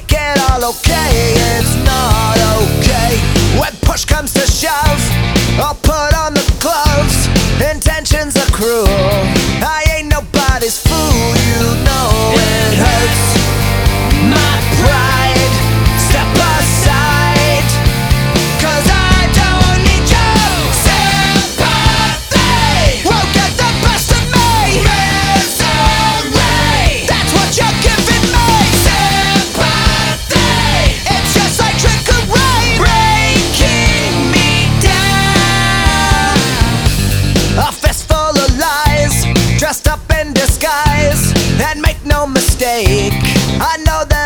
make it all okay. It's not okay when push comes to